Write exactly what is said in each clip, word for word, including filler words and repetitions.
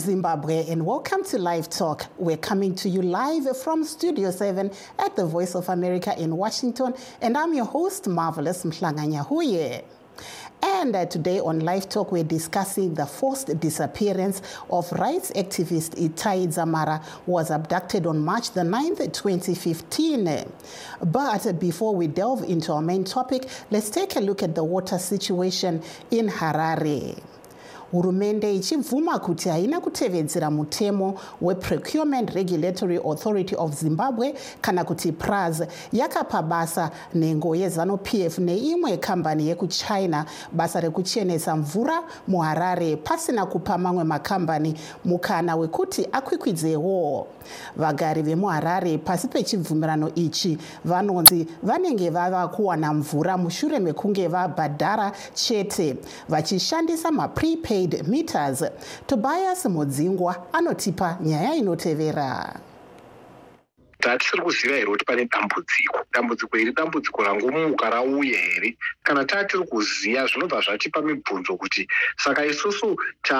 Zimbabwe, and welcome to Live Talk. We're coming to you live from Studio seven at the Voice of America in Washington, and I'm your host, Marvelous Mhlanga-Nyahuye. And uh, today on Live Talk, we're discussing the forced disappearance of rights activist Itai Dzamara, who was abducted on March the ninth, twenty fifteen. But uh, before we delve into our main topic, let's take a look at the water situation in Harare. Hurumende ichibvuma kuti haina kutevedzera mutemo weProcurement Regulatory Authority of Zimbabwe kana kuti P R A Z yakapa basa nhengo yeZanu-P F neimwe kambani yekuChina basa rekuchenesa mvura muHarare pasina kupa mamwe makambani mukana wekuti akwikwidzewo. Vagari vemuHarare pasi pechibvumirano ichi vanonzi vanenge vava kuwana mvura mushure mekunge vabhadhara chete vachishandisa maprepaid meters. Tobias Mudzingwa anotipa nyaya inotevera. Tatisiri kuziva here kuti pane dambudziko. Dambudziko iri dambudziko rangomuka rauya here. Kana tatiri kuziva zvinobva zvatipa mibvunzo kuti saka isusu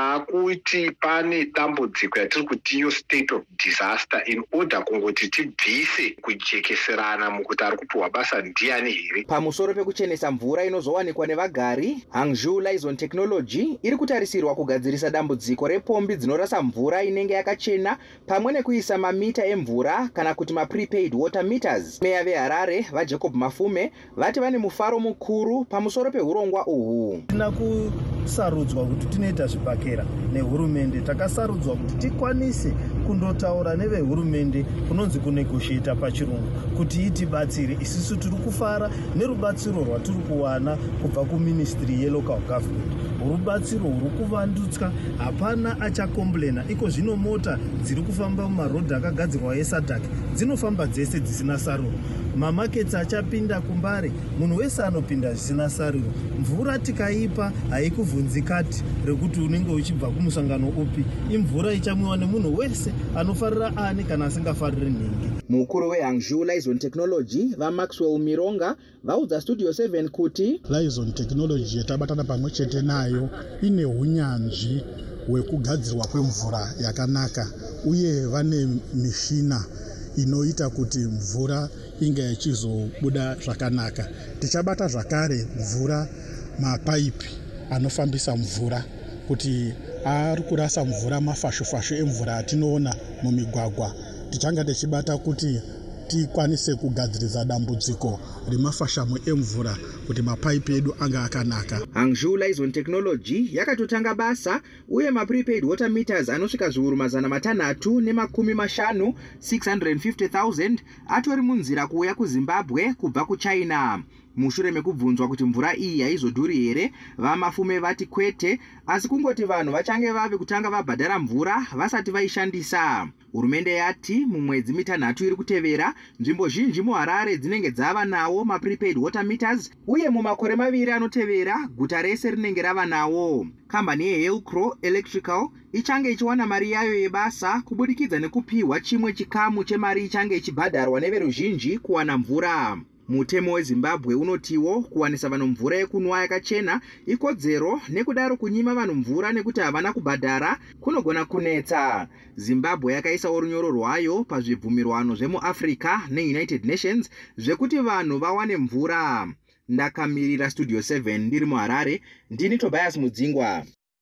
taakuti pane dambudziko yatiri kuti iyo state of disaster in order kungoti tibvise kujekeserana mukuti ari kupiwa basa ndiani here. Pamusoro pekuchenesa mvura inozowanikwa nevagari, Hangzhou Lizon Technology iri kutarisirwa kugadzirisa dambudziko repombi dzinorasa mvura inenge yakachena pamwe nekuisa mamita emvura kana kuti maprepaid water meters. Meya veHarare vaJacob Mafume vati vane mufaro mukuru pamusoro pehurongwa uhu. Tina kusarudzwa kuti tinoita zvibhakera nehurumende, takasarudzwa kuti tikwanise kundotaura nevehurumende kunonzi kunegotiata pachirungu kuti itibatsire. Isusu tiri kufara nerubatsiro rwatiri kuwana kubva kuministry yelocal government. Rubatsiro ruri kuvandutswa, hapana achakomblena. Iko zvino mota dziri kufamba mumarodhi akagadzirwa eSadak dzinofamba dzese dzisina saruro. Mamakets achapinda kumbare, munhu wese anopinda zvisina saruro. Mvura tikaipa haikuvhunzikati rekuti unenge uchibva kumusangano upi. Imvura ichamwiwa nemunhu wese anofarira ani kana asingafariri nhingi. Mukuru weHangzhou Lizon Technology vaMaxwell Mironga vaudza Studio seven kuti Lizon Technology yatabatana pamwe chete nayo ine hunyanzvi hwekugadzirwa kwemvura yakanaka uye vane mishina inoita kuti mvura inge ichizobuda zvakanaka. Tichabata zvakare mvura mapaipi anofambisa mvura kuti ari kurasa mvura mafashofasho emvura atinoona mumigwagwa. Tichanga tichibata kuti tikwanise kugadzirisa dambudziko remafashamo emvura kuti mapaipi edu anga akanaka. Hangzhou Lizon Technology yakatotanga basa uye maprepaid water meters anosvika zviuru mazana matanhatu nemakumi mashanu six hundred fifty thousand atori munzira kuuya kuZimbabwe kubva kuChina. Mushure mekubvunzwa kuti mvura iyi haizodhuri here, vaMafume vati kwete, asi kungoti vanhu vachange vave kutanga vabhadhara mvura vasati vaishandisa. Hurumende yati mumwedzi mitanhatu iri kutevera, nzvimbo zhinji muHarare dzinenge dzava nawo maprepaid water meters, uye mumakore maviri anotevera guta rese rinenge rava nawo. Kambani yeHillcrow Electrical ichange ichiwana mari yayo yebasa kubudikidza nekupiwa chimwe chikamu chemari ichange ichibhadharwa neveruzhinji kuwana mvura. Mutemo weZimbabwe unotiwo kuwanisa vanhu mvura yekunwa yakachena ikodzero, nekudaro kunyima vanhu mvura nekuti havana kubhadhara kunogona kunetsa. Zimbabwe yakaisawo runyoro rwayo pazvibvumirwano zvemuAfrica neUnited Nations zvekuti vanhu vawane mvura. Ndakamirira Studio seven ndiri muHarare, ndini Tobias Mudzingwa.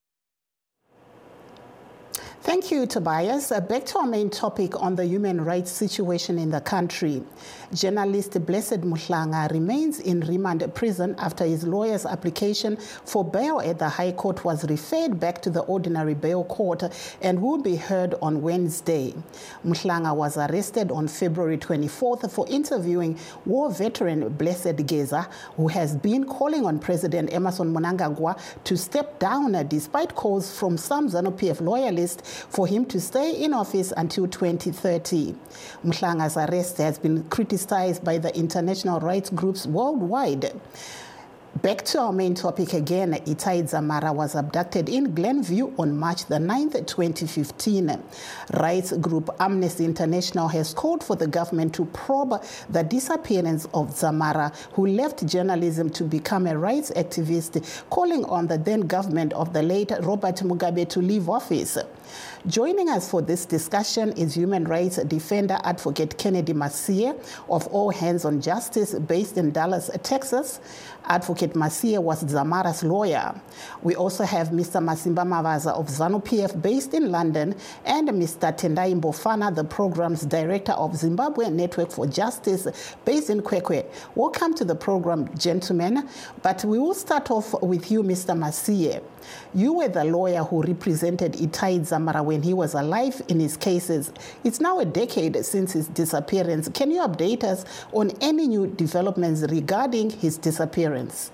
Thank you, Tobias. Uh, back to our main topic on the human rights situation in the country. Journalist Blessed Mhlanga remains in remand prison after his lawyer's application for bail at the High Court was referred back to the ordinary bail court and will be heard on Wednesday. Mhlanga was arrested on February twenty-fourth for interviewing war veteran Blessed Geza, who has been calling on President Emmerson Mnangagwa to step down uh, despite calls from some ZANU-P F loyalists for him to stay in office until twenty thirty. Mhlanga's arrest has been criticized by the international rights groups worldwide. Back to our main topic again. Itai Dzamara was abducted in Glenview on March the ninth, twenty fifteen. Rights group Amnesty International has called for the government to probe the disappearance of Dzamara, who left journalism to become a rights activist, calling on the then government of the late Robert Mugabe to leave office. Joining us for this discussion is human rights defender advocate Kennedy Masia of All Hands on Justice, based in Dallas, Texas. Advocate Masia was Dzamara's lawyer. We also have Mister Masimba Mavaza of ZANU-P F, based in London, and Mister Tendai Mbofana, the program's director of Zimbabwe Network for Justice, based in Kwekwe. Welcome to the program, gentlemen. But we will start off with you, Mister Masia. You were the lawyer who represented Itai Dzamara when he was alive in his cases. It's now a decade since his disappearance. Can you update us on any new developments regarding his disappearance?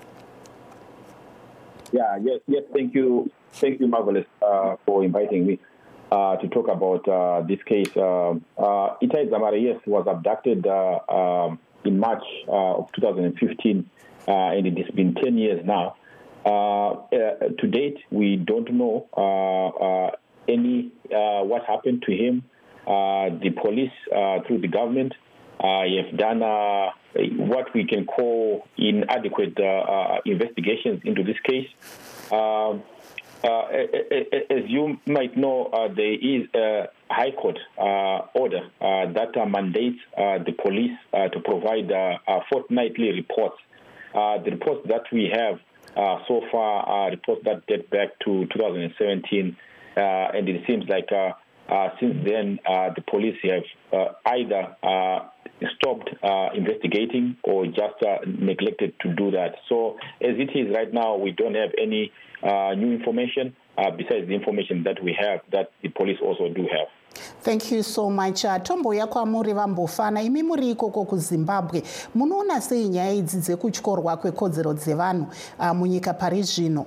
Yeah, yes, yes, thank you. Thank you, Marvelous, uh, for inviting me uh, to talk about uh, this case. Uh, uh, Itai Dzamara, yes, was abducted uh, um, in March uh, of two thousand fifteen, uh, and it has been ten years now. Uh, uh, to date, we don't know uh, uh, any uh, what happened to him. Uh, the police, uh, through the government, uh, have done uh, what we can call inadequate uh, uh, investigations into this case. Uh, uh, as you might know, uh, there is a High Court uh, order uh, that uh, mandates uh, the police uh, to provide uh, uh, fortnightly reports. Uh, the reports that we have Uh, so far, uh, reports that date back to two thousand seventeen, uh, and it seems like uh, uh, since then uh, the police have uh, either uh, stopped uh, investigating or just uh, neglected to do that. So as it is right now, we don't have any uh, new information uh, besides the information that we have that the police also do have. Thank you so much. Uh, Tombo ya kwa muri vambofana imi muri ikoko ku Zimbabwe munoona sei nyaya idzi dzekutyorwa kwekodzero dzevanhu uh, munyika pari zvino?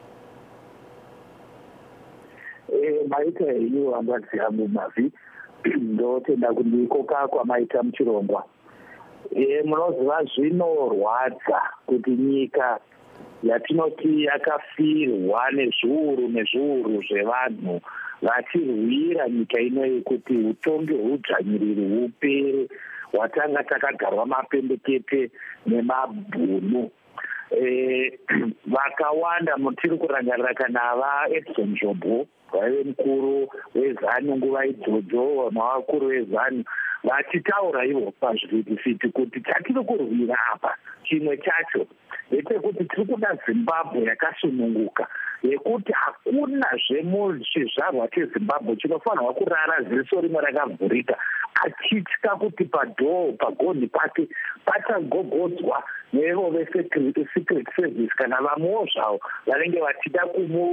Eh, maita iyo hangadzi yangu mavi ndotenda kuti ikoka kwamaita muchirongwa. Eh, munoziva zvinorwadza kuti nyika yatinoti yakafirwa nezviuru nezviuru zvevanhu vachirwira nyika inoyi kuti utongi hwudzvanyiriri hupere, watanga takagarwa mapendekete nemabhunu. Vakawanda mutiri kurangarira kana vaEdson Jobo vaive mukuru wezanu nguva idzodzo, mavakuru vezanu vachitaura ivo pazvivhitivhiti kuti chatiri kurwira apa chimwe chacho ndechekuti tiri kuda Zimbabwe yakasununguka, yekuti hakuna zvemuzvizvarwa cheZimbabwe chinofanirwa kurara ziso rimwe rakavhurika achitya kuti padhoo pagoni pake pachagogodzwa nevo veSecret Service kana vamwewo zvavo vanenge vachida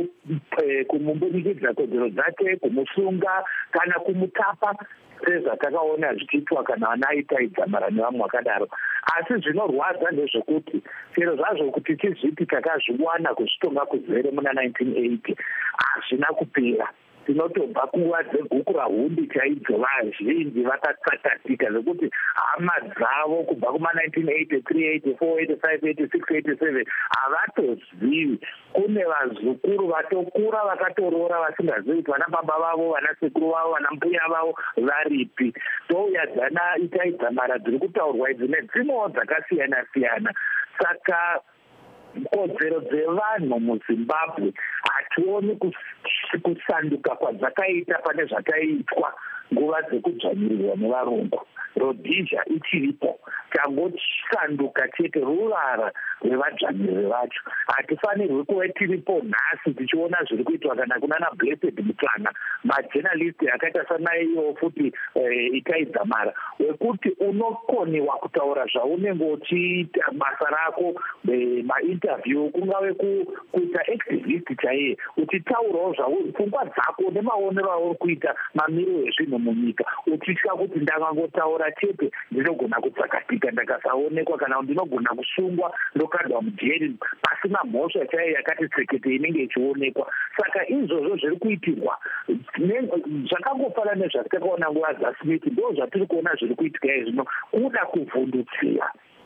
kumumbunikidza kodzero dzake, kumusunga kana kumutapa sezvatakaona zvichiitwa kana vana Itai Dzamara nevamwe vakadaro. Asi zvinorwadza ndezvekuti chero zvazvo kuti tizviti takazviwana kuzvitonga kuzere muna nineteen eighty hazvina kupera. Tinotobva kuva dzeguku rahundi chaidzo vazhinji vakatsakatika zvekuti hama dzavo kubva kuma nineteen eighty-three, eighty-four, eighty-five, eighty-six, eighty-seven havatozivi. Kune vazukuru vatokura vakatoroora vasingazivi kuti vana baba vavo, vana sekuru vavo, vana mbuya vavo varipi. Touya dzana Itai Dzamara dziri kutaurwa idzi nedzimwewo dzakasiyana siyana. Saka kodzero dzevanhu muZimbabwe hationi kusanduka kwadzakaita pane zvakaitwa nguva dzekudzvanyirirwa nevarungu. Rhodesia ichiripo, tangosanduka chete ruvara rwevadzvanyiriri vacho. Hatifanirwi kuve tiripo nhasi tichiona zviri kuitwa kana kunana Blessed Mutsvana, majenalisti akaita sanaiyo futi Itai Dzamara, wekuti unokoniwa kutaura zvaunenge uchiita basa rako, mainterview, kungave kuita activist chaiye, uchitaurawo zvauri pfungwa dzako nemaonero auri kuita mamiro ezvinhu munyika, uchitya kuti ndakangotaura chete ndinogona kutsakatika ndakasaonekwa kana ndinogona kusungwa ndokandwa mujeri pasina mhosva chaiyo yakati tsekete inenge ichionekwa. Saka izvozvo zviri kuitirwa zvakangofanana nezvatakaona nguva dzaSmith, ndo zvatiri kuona zviri kuitika izvino, kuda kuvhundutsira.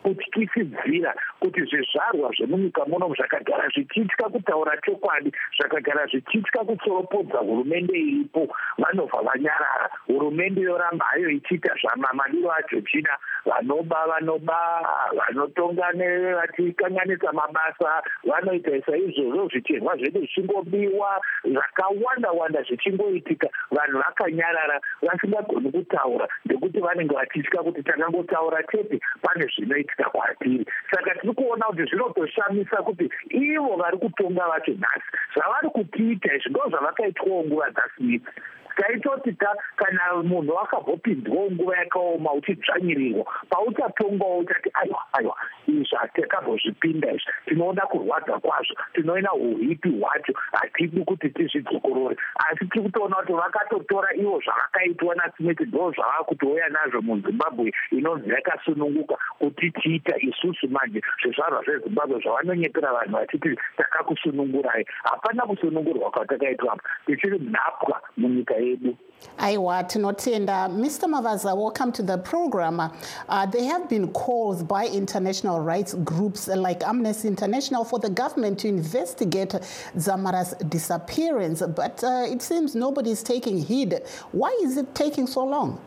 kutyisidzira kuti zvizvarwa zvemunyika muno zvakagara zvichitya kutaura chokwadi, zvakagara zvichitya kutsoropodza hurumende iripo, vanobva vanyarara. Hurumende yoramba hayo ichiita zvamamadiro aJochina, vanoba vanoba, vanotonga nevatikanganisa mabasa, vanoita saizvozvo, zvicherwa zvedu zvichingobiwa, zvakawanda wanda zvichingoitika, vanhu vakanyarara vasingagoni kutaura ndekuti vanenge vachitya kuti takangotaura chete pane zvinoitika kwatiri. Saka tiri kuona kuti zvinotoshamisa kuti ivo vari kutonga vacho nhasi zvavari kutiita izvi ndo zvavakaitwawo nguva dzasumidzi. Taitoti ta kana munhu wakambopinzwawo nguva yakaoma uchitsvanyirirwa, pauchatongawo uchati aiwa aiwa izvi hatakambozvipinda izvi, tinoona kurwadza kwazvo, tinoona uhipi hwacho, hatidi kuti tizvidzokorore. Asi tiri kutoona kuti vakatotora ivo zvavakaitwa naSmith ndo zvava kutouya nazvo muZimbabwe inonzi yakasununguka, kuti tiita isusu manje zvizvarwa zveZimbabwe zvavanonyepera vanhu vachiti takakusunungurai. Hapana kusunungurwa kwatakaitwa, tichiri nhapwa munyika yedu. Aiwa, tinotenda. Mister Mavaza, welcome to the program. Uh, there have been calls by international rights groups like Amnesty International for the government to investigate Dzamara's disappearance, but uh, it seems nobody is taking heed. Why is it taking so long?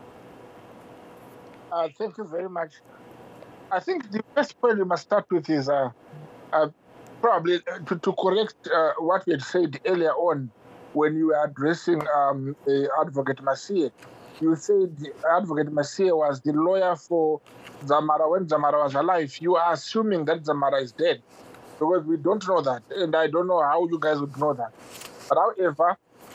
Uh, thank you very much. I think the first point we must start with is uh, uh, probably to, to correct uh, what we had said earlier on when you were addressing um, uh, Advocate Masie. You said Advocate Masie was the lawyer for Dzamara when Dzamara was alive. You are assuming that Dzamara is dead, because we don't know that, and I don't know how you guys would know that. But however, uh,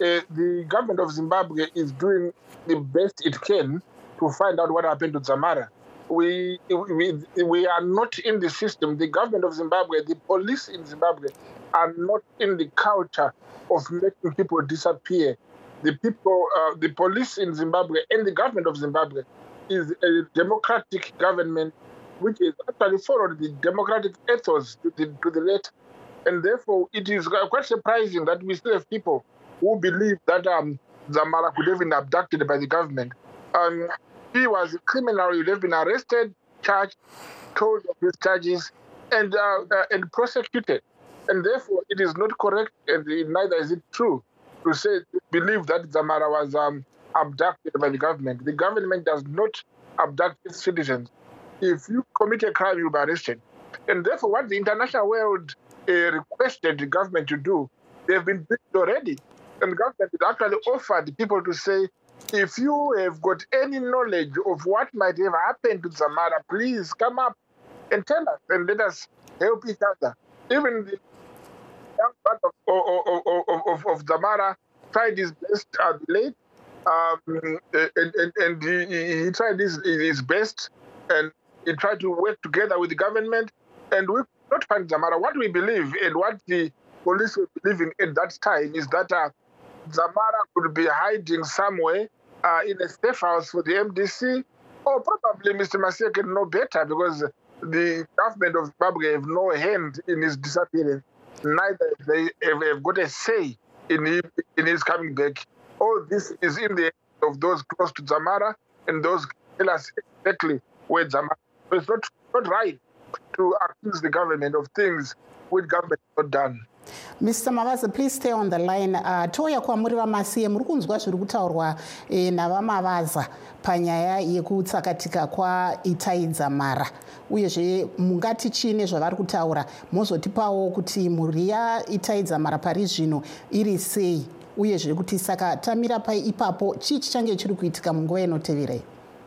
the government of Zimbabwe is doing the best it can to find out what happened to Dzamara. We, we, we are not in the system. The government of Zimbabwe, the police in Zimbabwe are not in the culture of making people disappear. The people, uh, the police in Zimbabwe and the government of Zimbabwe is a democratic government which has actually followed the democratic ethos to the, to the letter. And therefore, it is quite surprising that we still have people who believe that um, Dzamara could have been abducted by the government. Um, he was a criminal, he would have been arrested, charged, told of his charges, and, uh, uh, and prosecuted. And therefore, it is not correct, and neither is it true, to say, to believe that Dzamara was um, abducted by the government. The government does not abduct its citizens. If you commit a crime, you'll be arrested. And therefore, what the international world uh, requested the government to do, they have been doing already. And the government has actually offered people to say, if you have got any knowledge of what might have happened to Dzamara, please come up and tell us, and let us help each other. Even the young part of, of, of, of, of Dzamara tried his best at late, um, and, and, and he, he tried his, his best, and he tried to work together with the government, and we could not find Dzamara. What we believe and what the police were believing at that time is that uh, Dzamara could be hiding somewhere uh, in a safe house for the M D C, or probably Mister Masie can know better, because the government of Zimbabwe have no hand in his disappearance. Neither they have, have got a say in him, in his coming back. All this is in the hands of those close to Dzamara, and those tell us exactly where Dzamara. So it's not, not right to accuse the government of things which government has not done. Mister Mavaza, please stay on the line. Uh, Toya kwamuri vaMasie, muri kunzwa zviri kutaurwa eh, navaMavaza panyaya yekutsakatika kwaItai Dzamara. Uyezve mungati chine zvavari kutaura, mozotipawo kuti mhuri yaItai Dzamara pari zvino iri sei, uyezve kuti saka tamira pai ipapo chii chichange chiri kuitika munguva inoteverei?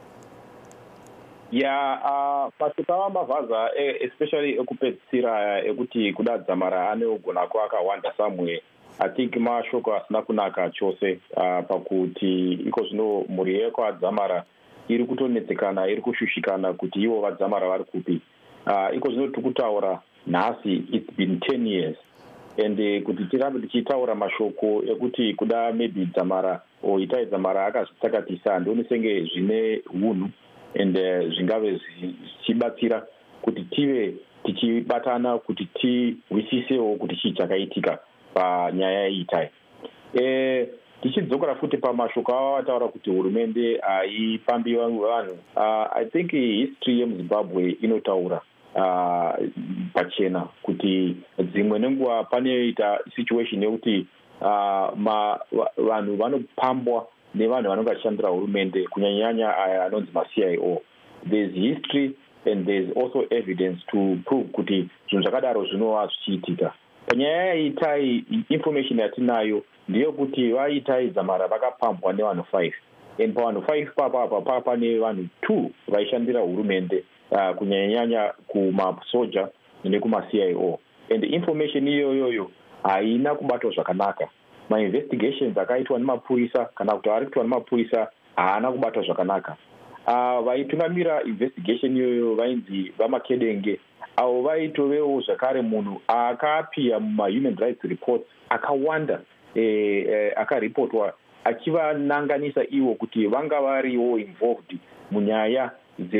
Yeah, uh, pasi pavaMavaza, especially ekupedzisira ekuti kuda Dzamara aneogona kwakawanda samwe, I think mashoko asina kunaka chose uh, pakuti iko zvino mhuri yekwaDzamara iri kutonetsekana, iri kushushikana kuti ivo vaDzamara vari kupi. Uh, iko zvino tiri kutaura nhasi, it's been ten years, and uh, kuti tirambe tichitaura mashoko ekuti kuda maybe Dzamara o Itai Dzamara akazvitsakatisa ndoni senge zvine hunhu, and uh, zvingave zvichibatsira kuti tive tichibatana kuti tirwisisewo kuti chii chakaitika panyaya yaitai. Eh, tichidzokera futi pamashoko avo ataura kuti hurumende haipambi vanhu uh, I think history yemuzimbabwe inotaura uh, pachena kuti dzimwe nenguva panoita situation yekuti uh, vanhu vanopambwa nevanhu vanenge vachishandira hurumende kunyanyanya aya anonzi ma-C I O. There's history and there's also evidence to prove kuti zvinhu zvakadaro zvinova zvichiitika. Panyaya yaitai information yatinayo ndeyekuti vaitai dzamara vakapambwa nevanhu five and pavanhu five papapa papa pane vanhu two vaishandira hurumende uh, kunyanyanya kumasoja nekuma-C I O, and information iyoyoyo haina kubatwa zvakanaka. Ma-investigations akaitwa nemapurisa kana kuti ari kuitwa nemapurisa haana kubatwa zvakanaka. Uh, vaitungamira investigation iyoyo vainzi vamakedenge avo vaitovewo zvakare munhu akapiya muma-human rights reports akawanda eh, eh, akaripotwa achivananganisa ivo kuti vanga variwo involved munyaya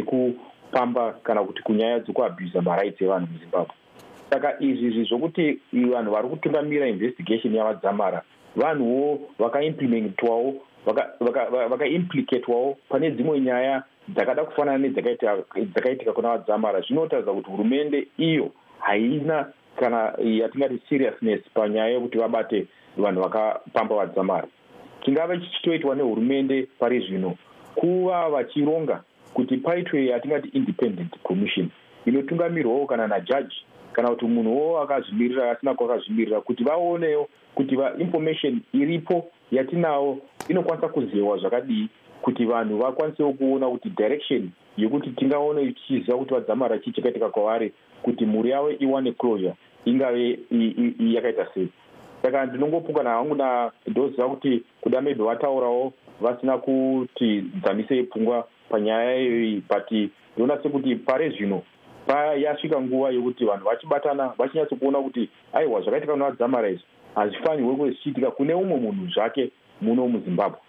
dzekupamba kana kuti kunyaya dzekuabhusa marights evanhu muzimbabwe. Saka izvi zvokuti vanhu vari kutungamira investigation yavadzamara vanhuwo vakaimplementwawo vakaimplicatwawo vaka, vaka pane dzimwe nyaya dzakada kufanana nedzakaitika kuna vadzamara. Zvinotaridza kuti hurumende iyo haina kana yatingati seriousness panyaya yekuti vabate vanhu vakapamba vadzamara. Chingava chichitoitwa nehurumende pari zvino kuva vachironga kuti paitwe yatingati independent commission inotungamirwawo kana najaji kana kuti munhuwo akazvimirira asina kwakazvimirira kuti vaonewo kuti vainformation iripo yatinawo inokwanisa kuziva zvakadii kuti vanhu vakwanisewo kuona kuti direction yekuti tingaona ichiziva kuti vadzamara chii chakaitika kwavari kuti mhuri yavo iwane closure ingave yakaita sei. Saka ndinongopungana hangu ndoziva kuti kuda maybe vataurawo vasina kuti dzamisei pfungwa panyaya iyoyi, but ndinoona sekuti pare zvino yasvika nguva yokuti vanhu vachibatana vachinyatso kuona kuti aiwa zvakaitika kuna vadzamara izvi hazvifanirwe kuve zvichiitika kune umwe munhu zvake muno muzimbabwe.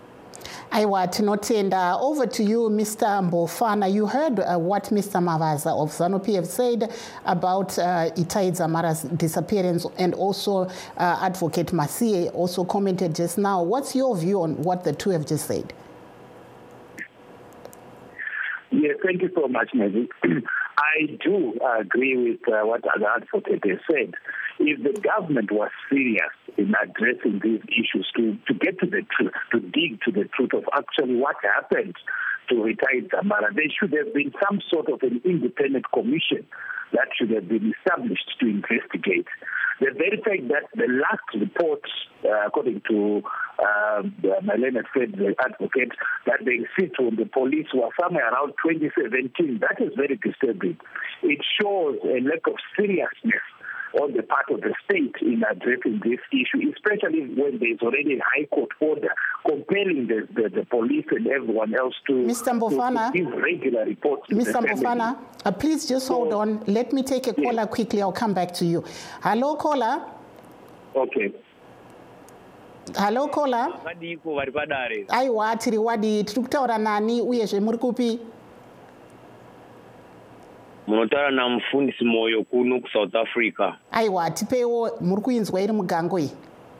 Aiwa, tinotenda. Over to you, Mister Mbofana. You heard uh, what Mister Mavaza of ZANU-P F said about uh, Itai Dzamara's disappearance, and also uh, Advocate Masie also commented just now. What's your view on what the two have just said? Yes, thank you so much, Maggie. I do agree with uh, what the advocate has said. If the government was serious in addressing these issues, to, to get to the truth, to dig to the truth of actually what happened to Itai Dzamara, there should have been some sort of an independent commission that should have been established to investigate. The very fact that the last report, uh, according to uh, Marlene said, the advocate, that they sit on the police were somewhere around twenty seventeen, that is very disturbing. It shows a lack of seriousness on the part of the state in addressing this issue, especially when there is already a high court order compelling the, the, the police and everyone else to, Mister Mbofana, to give regular reports. Mister Mbofana, uh, please just hold so, on. Let me take a caller yes. quickly. I'll come back to you. Hello, caller. Okay. Hello, caller. Aiwa, tiri wadi. Tukutaura nani uyezve muri kupi? Munotaura namufundisi Moyo kuno kuSouth Africa. Aiwa, tipewo muri kuinzwa iri mugango iyi.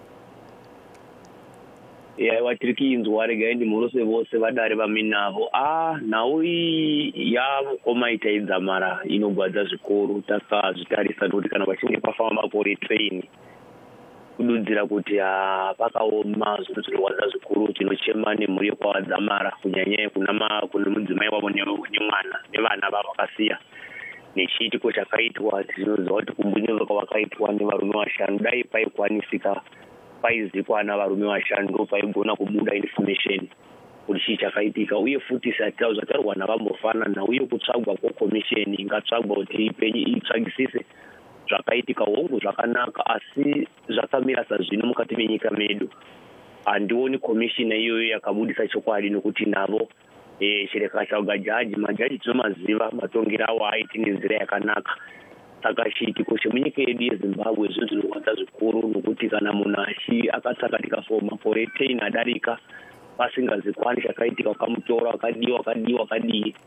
Yeah, watiri kuinzwa rega ndi murose vose vadare vaminavo. Ah, nawo ya koma Itai Dzamara inogwadza zvikuru takazvitarisa kuti kana pachinge pafamba mapori train kududzira kuti ah pakaoma zvinhu zvinorwadza zvikuru tinochema nemhuri yekwavadzamara kunyanya kuna mudzimai wavo nemwana nevana vavo vakasiya. Nechiitiko chakaitwa tinoziva kuti kumbunyezo kwavakaitwa nevarume vashanu dai paikwanisika paizikwa navarume vashanu ndo paigona kubuda information kuti chii chakaitika, uye futi zvataurwa navaMbofana uye kutsvagwa kwekomisheni ingatsvagwa kuti ipenyu itsvagisise zvakaitika hongu zvakanaka, asi zvakamira sazvino mukati menyika medu handioni komishina iyoyo yakabudisa chokwadi nokuti navo Eh, chireka chauga jaji majaji tinomaziva matongero awo aiti nenzira yakanaka. Saka chiitiko chemunyika yedu yeZimbabwe zvinhu zvinorwadza zvikuru nokuti kana munhu achi akatsakatika for makore ten adarika pasingazikwani chakaitika, wakamutora wakadiwa wakadiwa wakadii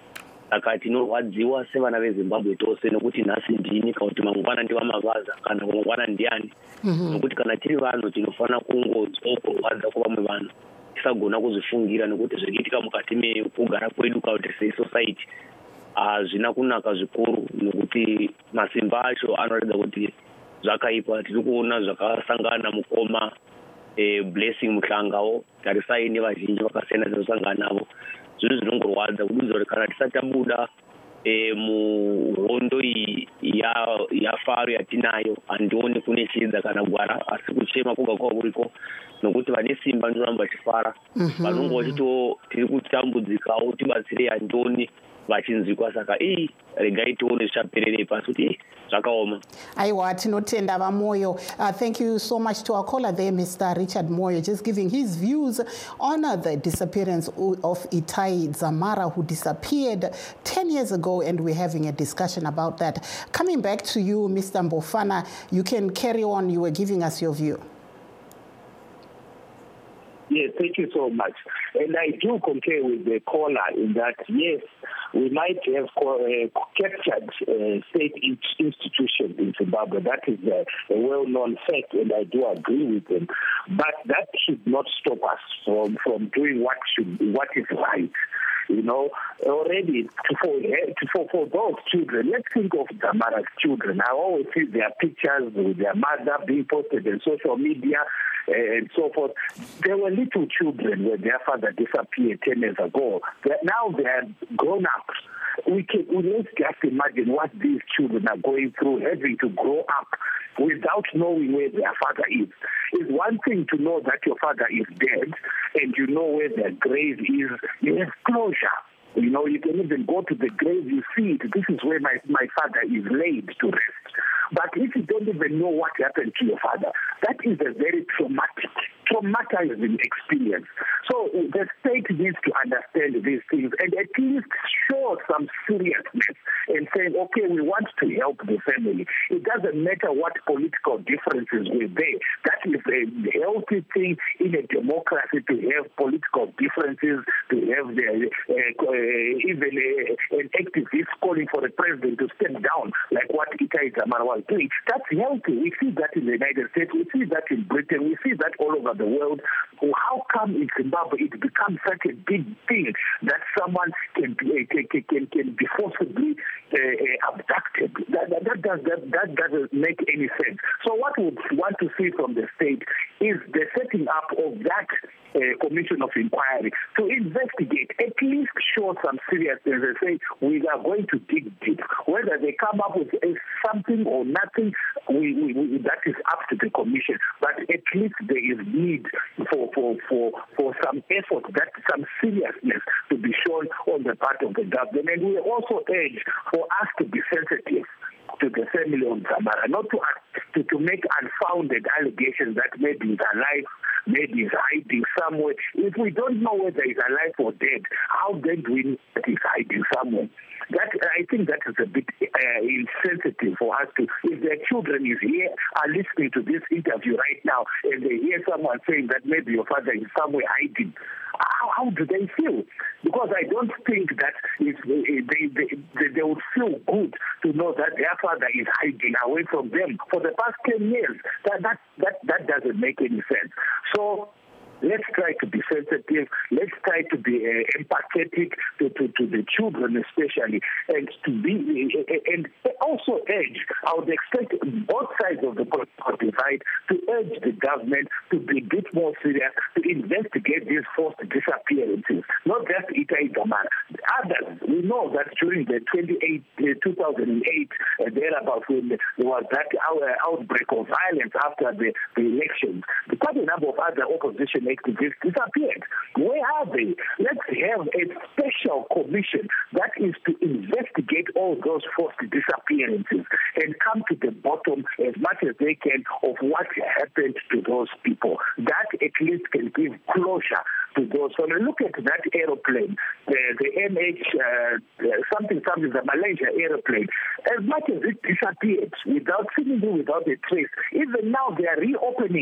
saka tinorwadziwa sevana vezimbabwe tose nekuti nhasi ndini kana kuti mangwana ndivamavaza kana mangwana ndiani nokuti kana tiri vanhu tinofanira kungodzwa kurwadza kwavamwe vanhu tisagona kuzvifungira nekuti zvirikuitika mukati mekugara kwedu kana kuti seisociety hazvina kunaka zvikuru nokuti masimba acho anoratidza kuti zvakaipa. Tiri kuona zvakasangana mukoma blessing muhlangawo tarisai nevazhinji vakasiyana zvinosangana navo zvinhu zvinongorwadza kududza kuti kana tisati tabuda muhondo iyi yafaro yatinayo handioni kune chidza kana gwara asi kuchema koga kwa kuriko nokuti vane simba ndinoramba vachifara vanongo vachito tiri kutambudzikawo tibatsirei handioni vachinzwikwa saka ii regai tione zvichapererei pasi kuti zvakaoma. Aiwa, tinotenda vamoyo. Uh, thank you so much to our caller there, Mister Richard Moyo, just giving his views on uh, the disappearance of Itai Dzamara, who disappeared ten years ago, and we're having a discussion about that. Coming back to you, Mister Mbofana, you can carry on. You were giving us your view. Yes, thank you so much. And I do concur with the caller in that, yes, we might have uh, captured uh, state institutions in Zimbabwe. That is a, a well-known fact, and I do agree with them. But that should not stop us from, from doing what should what is right. You know, already for, for, for those children, let's think of Dzamara's children. I always see their pictures with their mother being posted on social media and so forth. They were little children when their father disappeared ten years ago. They're, now they're grown up. We can we let's just imagine what these children are going through, having to grow up without knowing where their father is. It's one thing to know that your father is dead and you know where their grave is. You have closure. You know, you can even go to the grave, you see it. This is where my, my father is laid to rest. But if you don't even know what happened to your father, that is a very traumatic, traumatizing experience. So the state needs to understand these things and at least show some seriousness and saying, okay, we want to help the family. It doesn't matter what political differences were there. That is a healthy thing in a democracy to have political differences, to have the, uh, uh, even uh, an activist calling for the president to step down, like what Itai Dzamara was doing. That's healthy. We see that in the United States. We see that in Britain. We see that all over the world. How come in Zimbabwe it becomes such a big thing that someone can be, can, can, can be forcibly uh, abducted? That, that, that, does, that, that doesn't make any sense. So what we want to see from the state is the setting up of that uh, commission of inquiry to investigate, at least show some seriousness and say, we are going to dig deep. Whether they come up with uh, something or nothing, we, we, we, that is up to the commission. But at least there is need for, for, for, for some effort, that some seriousness to be shown on the part of the government. And we also urge for us to be sensitive to the family of Dzamara, not to, to to make unfounded allegations that maybe he's alive, maybe he's hiding somewhere. If we don't know whether he's alive or dead, how then do we know that he's hiding somewhere? That I think that is a bit uh, insensitive for us to. If their children is here, are listening to this interview right now, and they hear someone saying that maybe your father is somewhere hiding, how, how do they feel? Because I don't think that if they, they, they, they would feel good to know that their father is hiding away from them for the past ten years. That that that, that doesn't make any sense. So let's try to be sensitive. Let's try to be uh, empathetic to, to, to the children especially, and to be uh, and also urge. I would expect both sides of the political divide to urge the government to be a bit more serious, to investigate these forced disappearances, not just Itai Dzamara. Others, we know that during the twenty-eight, uh, two thousand eight, uh, thereabouts, when there was that uh, outbreak of violence after the, the elections, quite a number of other opposition activists disappeared. Where are they? Let's have a special commission that is to investigate all those forced disappearances and come to the bottom as much as they can of what happened to those people. That at least can give closure to those. When I look at that aeroplane, the, the M H uh, something something, the Malaysia aeroplane, as much as it disappeared without seemingly without a trace, even now they are reopening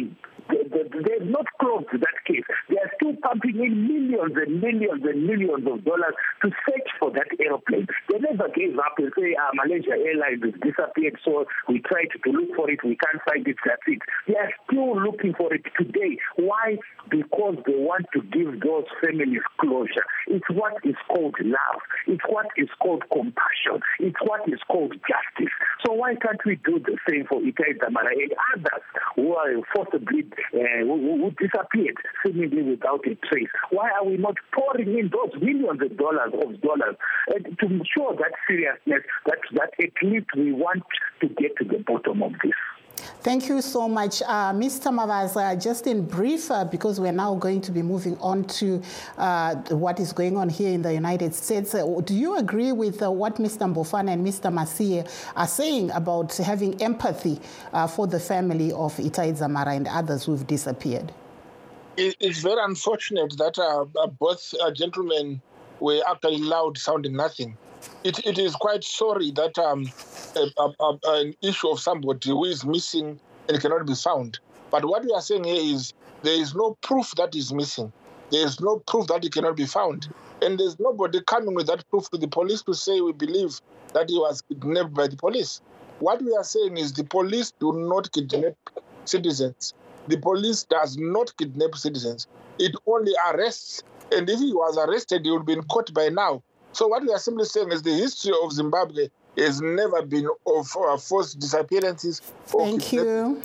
they, they, they've not closed that case. They are still pumping in millions and millions and millions of dollars to search for that airplane. They never gave up and say, ah, Malaysia Airlines has disappeared, so we tried to look for it, we can't find it, that's it. They are still looking for it today. Why? Because they want to give those families closure. It's what is called love. It's what is called compassion. It's what is called justice. So why can't we do the same for Itai Dzamara and others who are forcibly, uh, who, who disappeared seemingly without a trace? Why are we not pouring in those millions of dollars of dollars uh, to show that seriousness, that, that at least we want to get to the bottom of this? Thank you so much. Uh, Mister Mavaza, just in brief, uh, because we're now going to be moving on to uh, what is going on here in the United States, uh, do you agree with uh, what Mister Mbofana and Mister Masie are saying about having empathy uh, for the family of Itai Dzamara and others who've disappeared? It's very unfortunate that uh, both uh, gentlemen were actually loud, sounding nothing. It, it is quite sorry that um, a, a, a, an issue of somebody who is missing and cannot be found. But what we are saying here is there is no proof that is missing. There is no proof that he cannot be found. And there's nobody coming with that proof to the police to say we believe that he was kidnapped by the police. What we are saying is the police do not kidnap citizens. The police does not kidnap citizens. It only arrests. And if he was arrested, he would have been caught by now. So what we are simply saying is the history of Zimbabwe has never been of uh, forced disappearances. Thank you.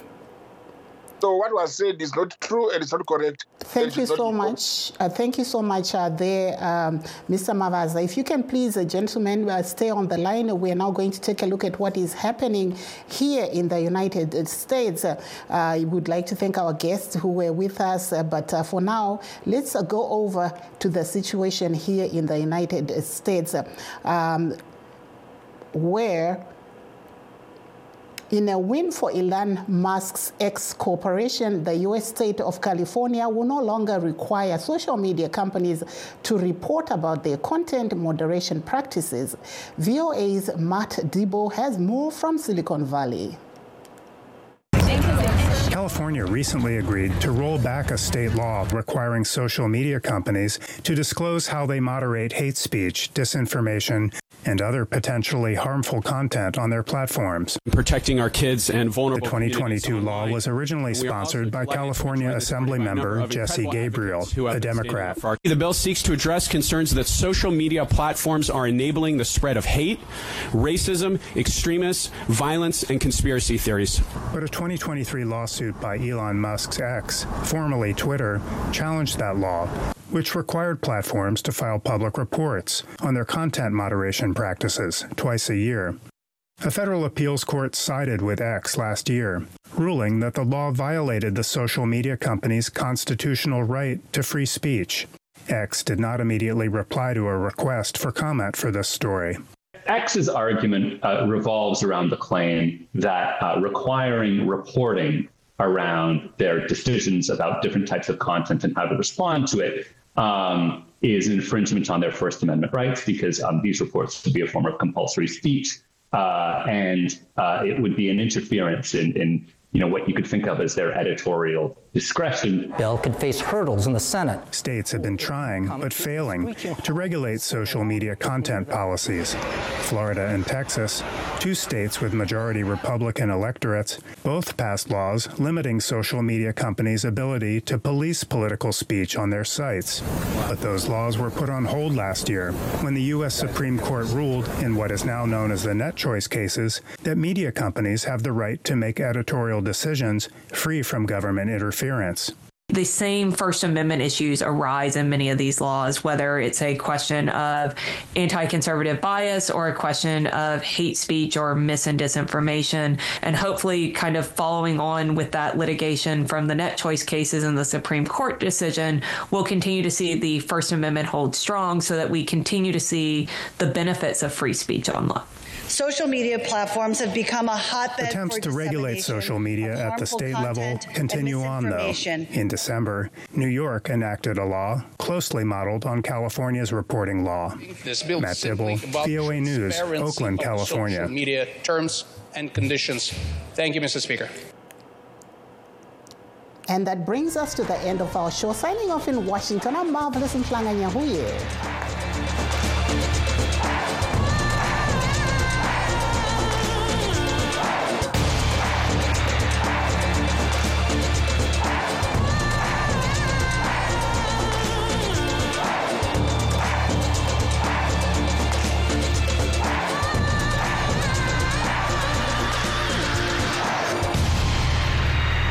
So what was said is not true and it's not correct. Thank you so much. Uh, thank you so much uh, there, um, Mister Mavaza. If you can please, uh, gentlemen, uh, stay on the line. We are now going to take a look at what is happening here in the United States. Uh, I would like to thank our guests who were with us, uh, but uh, for now, let's uh, go over to the situation here in the United States, uh, um, where in a win for Elon Musk's X Corporation, the U S state of California will no longer require social media companies to report about their content moderation practices. V O A's Matt Debo has more from Silicon Valley. California recently agreed to roll back a state law requiring social media companies to disclose how they moderate hate speech, disinformation, and other potentially harmful content on their platforms. Protecting our kids and vulnerable. The twenty twenty-two law was originally sponsored by California Assembly member Jesse Gabriel, a Democrat. The bill seeks to address concerns that social media platforms are enabling the spread of hate, racism, extremists, violence, and conspiracy theories. But a twenty twenty-three lawsuit by Elon Musk's X, formerly Twitter, challenged that law, which required platforms to file public reports on their content moderation practices twice a year. A federal appeals court sided with X last year, ruling that the law violated the social media company's constitutional right to free speech. X did not immediately reply to a request for comment for this story. X's argument uh, revolves around the claim that uh, requiring reporting around their decisions about different types of content and how to respond to it um, is an infringement on their First Amendment rights, because um, these reports would be a form of compulsory speech, uh, and uh, it would be an interference in, in you know, what you could think of as their editorial discretion. Bill could face hurdles in the Senate. States have been trying, but failing, to regulate social media content policies. Florida and Texas, two states with majority Republican electorates, both passed laws limiting social media companies' ability to police political speech on their sites. But those laws were put on hold last year when the U S Supreme Court ruled in what is now known as the net choice cases that media companies have the right to make editorial decisions free from government interference. The same First Amendment issues arise in many of these laws, whether it's a question of anti-conservative bias or a question of hate speech or mis and disinformation. And hopefully kind of following on with that litigation from the net choice cases and the Supreme Court decision, we'll continue to see the First Amendment hold strong so that we continue to see the benefits of free speech online. Social media platforms have become a hotbed Attempts for to regulate social media at the state level continue on, though. In December, New York enacted a law closely modeled on California's reporting law. This bill Matt Dibble, V O A News, Oakland, California. Social media terms and conditions. Thank you, Mister Speaker. And that brings us to the end of our show. Signing off in Washington, I'm Marvelous Mhlanga Nyahuye.